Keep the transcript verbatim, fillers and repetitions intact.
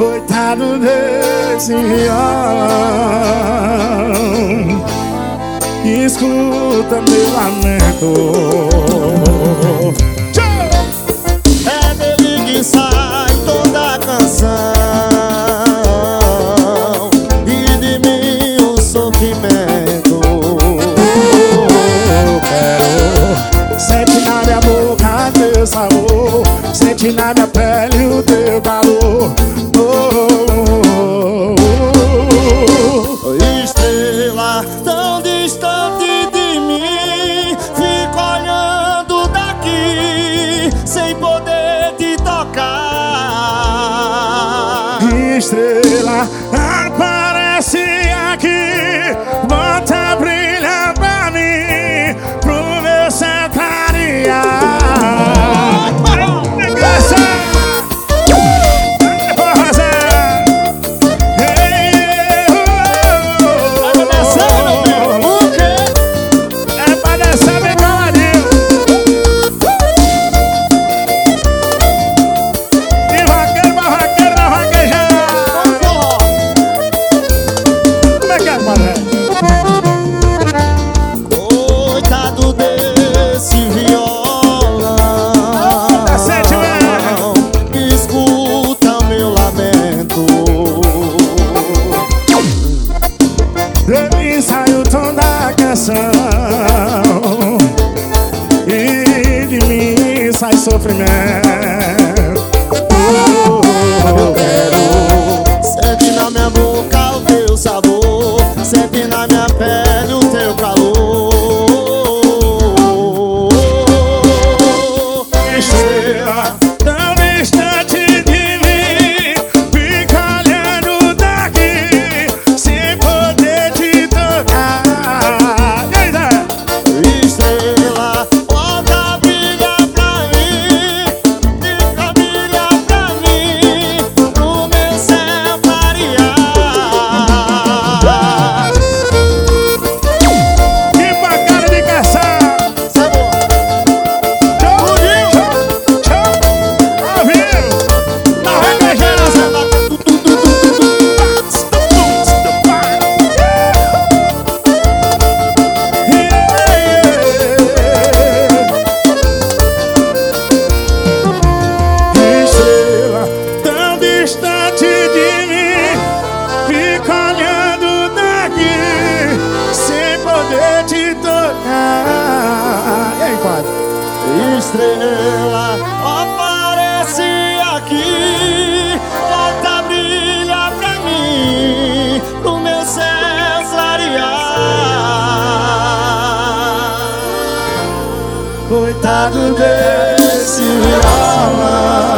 Coitado desse violão que escuta meu lamento. É dele que sai toda a canção e de mim o sofrimento. Eu quero sentir na minha boca teu sabor, sentir na minha pele o teu calor. Estrela tão distante de mim, fico olhando daqui sem poder te tocar. Estrela aparece aqui, volta a brilhar pra mim, pro meu céu clarear. Coitado desse violão que escuta o meu lamento. De mim sai o tom da canção e de mim sai sofrimento. Eu quero sentir na minha boca o teu sabor, sentir na minha pele o teu calor. Estrela tão distante de mim, fica olhando daqui sem poder te tocar. Estrela, volta a brilhar pra mim, fica a brilhar pra mim, pro meu céu clarear. Que bacana de caçar! Estrela tão distante de mim, fica olhando daqui sem poder te tocar. E aí, quadro? Estrela, aparece aqui, volta a brilhar pra mim, pro meu céu clarear. Coitado desse violão